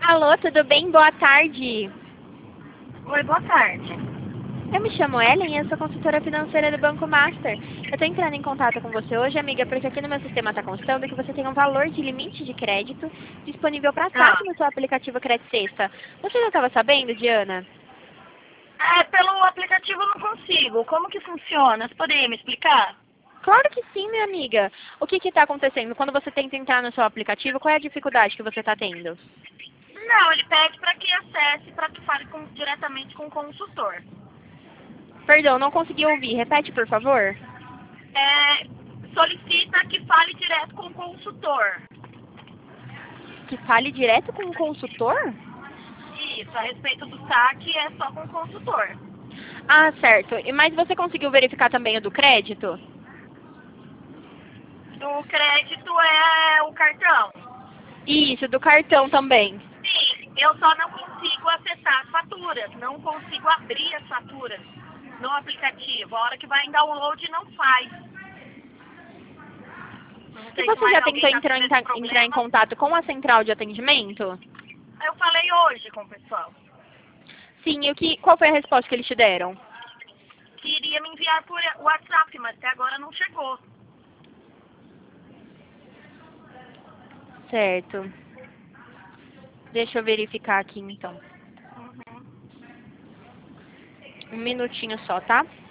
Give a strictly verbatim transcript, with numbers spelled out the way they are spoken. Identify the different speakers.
Speaker 1: Alô, tudo bem? Boa tarde.
Speaker 2: Oi, boa tarde.
Speaker 1: Eu me chamo Ellen e eu sou consultora financeira do Banco Master. Eu estou entrando em contato com você hoje, amiga, porque aqui no meu sistema está constando que você tem um valor de limite de crédito disponível para
Speaker 2: Ah,
Speaker 1: saque no seu aplicativo Crédito Sexta. Você já estava sabendo, Diana?
Speaker 2: é, pelo aplicativo eu não consigo. Como que funciona? Você poderia me explicar?
Speaker 1: Claro que sim, minha amiga. O que está acontecendo? Quando você tenta entrar no seu aplicativo, qual é a dificuldade que você está tendo?
Speaker 2: Não, ele pede para que acesse, para que fale com- diretamente com o consultor.
Speaker 1: Perdão, não consegui ouvir. Repete, por favor.
Speaker 2: É, solicita que fale direto com o consultor.
Speaker 1: Que fale direto com o consultor?
Speaker 2: Isso, a respeito do saque é só com o consultor.
Speaker 1: Ah, certo. E mas você conseguiu verificar também o do crédito?
Speaker 2: Do crédito é o cartão.
Speaker 1: Isso, do cartão também.
Speaker 2: Sim, eu só não consigo acessar as faturas, não consigo abrir as faturas no aplicativo. A hora que vai em download não faz. Não
Speaker 1: E
Speaker 2: sei se
Speaker 1: você
Speaker 2: mais
Speaker 1: já tentou
Speaker 2: alguém já
Speaker 1: entrar
Speaker 2: teve
Speaker 1: em,
Speaker 2: esse
Speaker 1: ta- entrar em
Speaker 2: problema.
Speaker 1: contato com a central de atendimento?
Speaker 2: Eu falei hoje com o pessoal
Speaker 1: Sim, e o que, qual foi a resposta que eles te deram?
Speaker 2: que iria me enviar por WhatsApp, mas até agora não chegou.
Speaker 1: Certo. Deixa eu verificar aqui então.
Speaker 2: Uhum.
Speaker 1: Um minutinho só, tá?